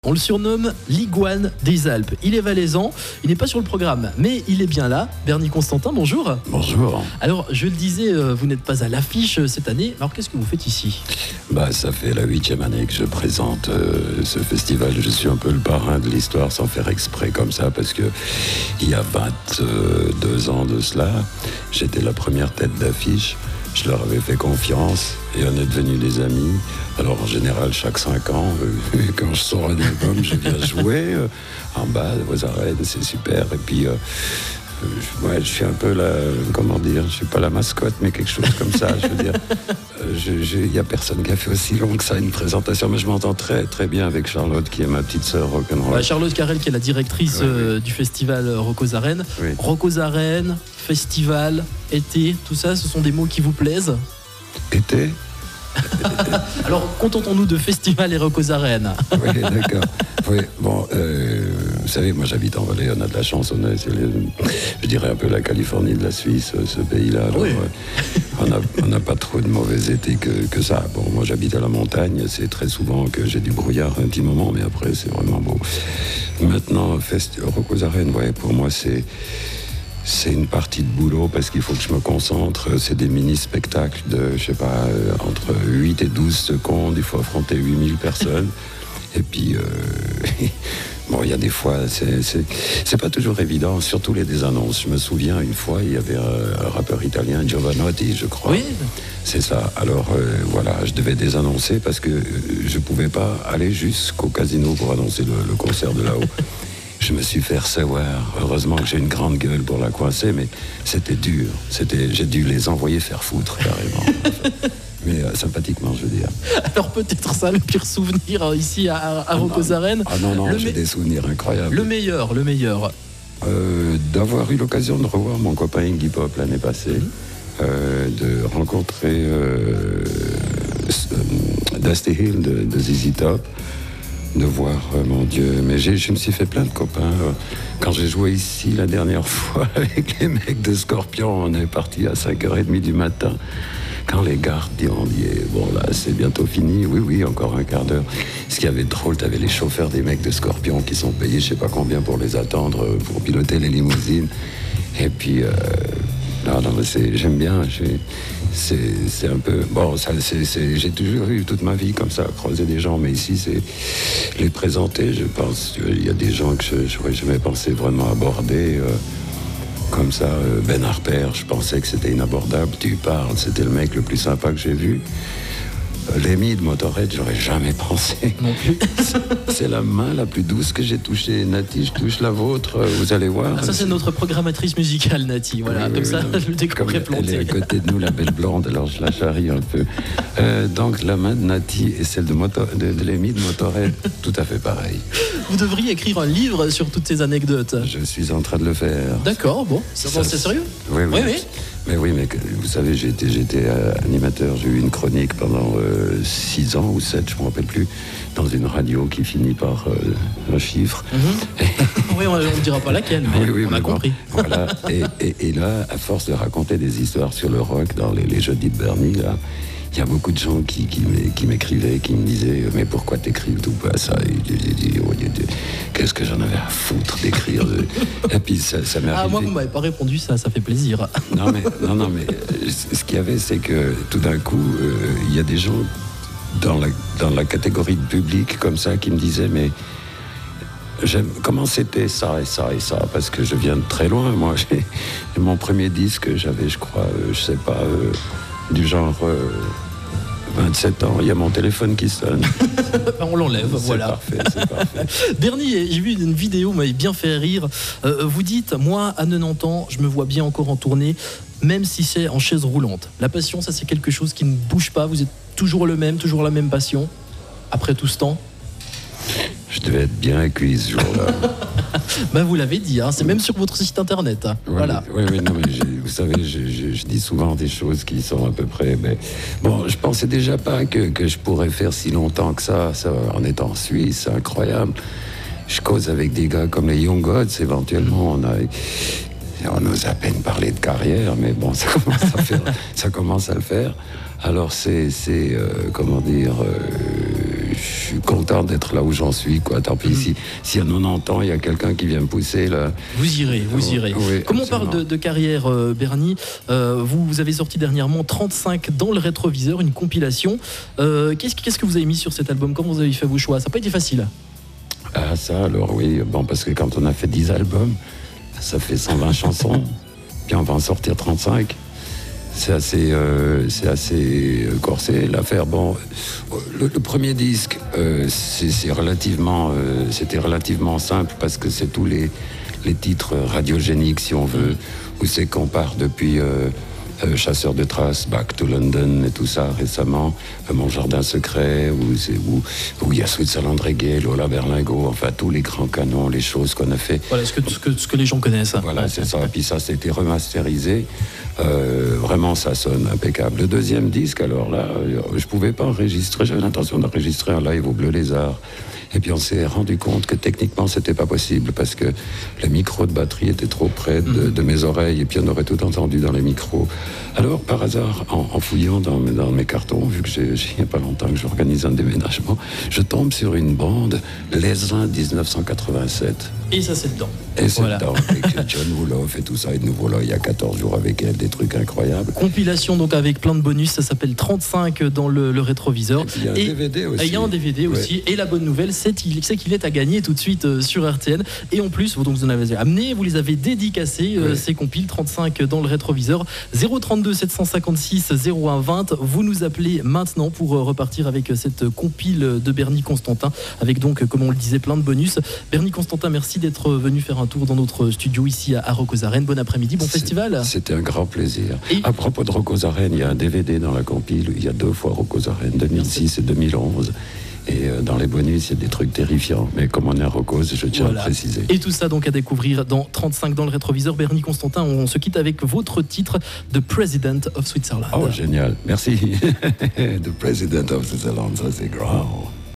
On le surnomme l'iguane des Alpes. Il est valaisan, il n'est pas sur le programme, mais il est bien là. Bernie Constantin, bonjour. Bonjour. Alors, je le disais, vous n'êtes pas à l'affiche cette année. Alors, qu'est-ce que vous faites ici ? Ça fait la 8e année que je présente ce festival. Je suis un peu le parrain de l'histoire sans faire exprès comme ça, parce que il y a 22 ans de cela, j'étais la première tête d'affiche. Je leur avais fait confiance et on est devenus des amis. Alors en général, chaque 5 ans, quand je sors un album, je viens jouer en bas aux arènes, c'est super. Et puis, je suis un peu je suis pas la mascotte, mais quelque chose comme ça. Je veux dire, il y a personne qui a fait aussi long que ça une présentation, mais je m'entends très très bien avec Charlotte, qui est ma petite sœur rock'n'roll. Charlotte Carrel, qui est la directrice du festival Rock aux Arènes. Oui. Rock aux Arènes, festival, été, tout ça, ce sont des mots qui vous plaisent ? Été ? Alors, contentons-nous de festival et Rock aux Arènes. Oui, d'accord. Oui, bon, vous savez, moi j'habite en Valais, on a de la chance, je dirais un peu la Californie de la Suisse, ce pays-là. Alors, Oui. on n'a pas trop de mauvais étés que ça. Bon, moi j'habite à la montagne, c'est très souvent que j'ai du brouillard un petit moment, mais après c'est vraiment beau. Maintenant, Rock aux Arènes, pour moi c'est une partie de boulot parce qu'il faut que je me concentre. C'est des mini-spectacles de, entre 8 et 12 secondes. Il faut affronter 8000 personnes. Et puis, il y a des fois, c'est pas toujours évident, surtout les désannonces. Je me souviens, une fois, il y avait un rappeur italien, Giovanotti, je crois. Oui. C'est ça. Alors, je devais désannoncer parce que je pouvais pas aller jusqu'au casino pour annoncer le concert de là-haut. Je me suis fait recevoir. Heureusement que j'ai une grande gueule pour la coincer, mais c'était dur. J'ai dû les envoyer faire foutre, carrément. Mais sympathiquement, je veux dire. Alors, peut-être ça, le pire souvenir ici à Rock aux Arènes. Ah non, j'ai des souvenirs incroyables. Le meilleur. D'avoir eu l'occasion de revoir mon copain Iggy Pop l'année passée, de rencontrer Dusty Hill de ZZ Top, de voir, mon Dieu, mais je me suis fait plein de copains. Quand j'ai joué ici la dernière fois avec les mecs de Scorpion, on est parti à 5h30 du matin. Quand les gardiens ont dit, c'est bientôt fini, oui, encore un quart d'heure. Ce qui avait de drôle, t'avais les chauffeurs des mecs de Scorpion qui sont payés je sais pas combien pour les attendre, pour piloter les limousines. Et puis, j'aime bien, c'est un peu... j'ai toujours eu toute ma vie comme ça, croiser des gens, mais ici, c'est les présenter, je pense, il y a des gens que je n'aurais jamais pensé vraiment aborder, comme ça. Ben Harper, je pensais que c'était inabordable, tu parles, c'était le mec le plus sympa que j'ai vu. Lemmy de Motorhead, j'aurais jamais pensé. Non plus. C'est la main la plus douce que j'ai touchée. Nati, je touche la vôtre, vous allez voir. Ça, c'est notre programmatrice musicale, Nati. Voilà, oui, comme ça, non, je le découperai planté. Elle est à côté de nous, la belle blonde, alors je la charrie un peu. Donc, la main de Nati et celle de Lemmy de Motorhead, tout à fait pareil. Vous devriez écrire un livre sur toutes ces anecdotes. Je suis en train de le faire. D'accord, bon. C'est sérieux ? Oui. Oui. Mais vous savez, j'étais animateur, j'ai eu une chronique pendant 6 ans ou 7, je ne me rappelle plus, dans une radio qui finit par un chiffre. Oui, on ne dira pas laquelle, mais on a compris. Bon, voilà. Et là, à force de raconter des histoires sur le rock dans les jeudis de Bernie, là, il y a beaucoup de gens qui m'écrivaient, qui me disaient « Mais pourquoi t'écris tout pas ça ?» Et j'ai dit « Qu'est-ce que j'en avais à foutre d'écrire ?» Et puis ça m'est arrivé. Ah, moi, vous ne m'avez pas répondu, ça fait plaisir. Non, mais ce qu'il y avait, c'est que tout d'un coup, il y a des gens dans la catégorie de public comme ça qui me disaient « Mais comment c'était ça et ça et ça ?» Parce que je viens de très loin. Moi, j'ai mon premier disque, j'avais, je crois, du genre 27 ans, il y a mon téléphone qui sonne. On l'enlève, voilà. C'est parfait. Bernie, j'ai vu une vidéo, vous m'avez bien fait rire. Vous dites, moi, à 90 ans, je me vois bien encore en tournée, même si c'est en chaise roulante. La passion, ça, c'est quelque chose qui ne bouge pas. Vous êtes toujours le même, toujours la même passion, après tout ce temps. Je devais être bien cuit ce jour-là. Vous l'avez dit, c'est même sur votre site internet. Voilà. Oui, non, mais vous savez, je dis souvent des choses qui sont à peu près... Mais, je pensais déjà pas que je pourrais faire si longtemps que ça en étant en Suisse, c'est incroyable. Je cause avec des gars comme les Young Gods, éventuellement, on ose à peine parler de carrière, mais ça commence à le faire. Alors comment dire... suis content d'être là où j'en suis, quoi. Tant pis, si à 90 ans, il y a quelqu'un qui vient me pousser, là... Vous irez. Oui, Comme on parle de carrière, Bernie, vous avez sorti dernièrement 35 dans le rétroviseur, une compilation. Qu'est-ce que vous avez mis sur cet album? Comment vous avez fait vos choix? Ça n'a pas été facile. Ah ça, alors oui, bon, parce que quand on a fait 10 albums, ça fait 120 chansons, puis on va en sortir 35. C'est assez corsé l'affaire. Bon, le premier disque, c'était relativement simple parce que c'est tous les titres radiogéniques, si on veut, où c'est qu'on part depuis Chasseur de traces, Back to London et tout ça récemment, Mon jardin secret, où il y a Switzerland Reggae, Lola Berlingo, enfin tous les grands canons, les choses qu'on a fait. Voilà, ce que les gens connaissent. Voilà, c'est ça. Et puis ça, c'était remasterisé. Vraiment, ça sonne impeccable. Le deuxième disque, alors là, je pouvais pas enregistrer. J'avais l'intention d'enregistrer un live au Bleu Lézard. Et puis on s'est rendu compte que techniquement c'était pas possible parce que le micro de batterie était trop près de mes oreilles et puis on aurait tout entendu dans les micros. Alors par hasard, en fouillant dans mes cartons, vu que il n'y a pas longtemps que j'organise un déménagement, je tombe sur une bande Lesain 1987. Et ça c'est dedans. Et c'est dedans, avec John Wolof et tout ça. Et nous voilà il y a 14 jours avec elle, des trucs incroyables. Compilation donc avec plein de bonus, ça s'appelle 35 dans le rétroviseur. Et il y a un DVD aussi. Il y a un DVD aussi. Et la bonne nouvelle, c'est qu'il est à gagner tout de suite sur RTN. Et en plus, donc vous en avez amené, vous les avez dédicacés, ces compiles 35 dans le rétroviseur. 032 756 0120. Vous nous appelez maintenant pour repartir avec cette compile de Bernie Constantin, avec donc, comme on le disait, plein de bonus. Bernie Constantin, merci d'être venu faire un tour dans notre studio ici à Rock aux Arènes. Bon après-midi, bon festival. C'était un grand plaisir. À propos de Rock aux Arènes, il y a un DVD dans la compile. Il y a 2 fois Rock aux Arènes, 2006 et 2011. Et dans les bonus, il y a des trucs terrifiants. Mais comme on est à Rocose, je tiens à le préciser. Et tout ça donc à découvrir dans 35 dans le rétroviseur. Bernie Constantin, on se quitte avec votre titre, The President of Switzerland. Oh, génial. Merci. The President of Switzerland, ça c'est grand.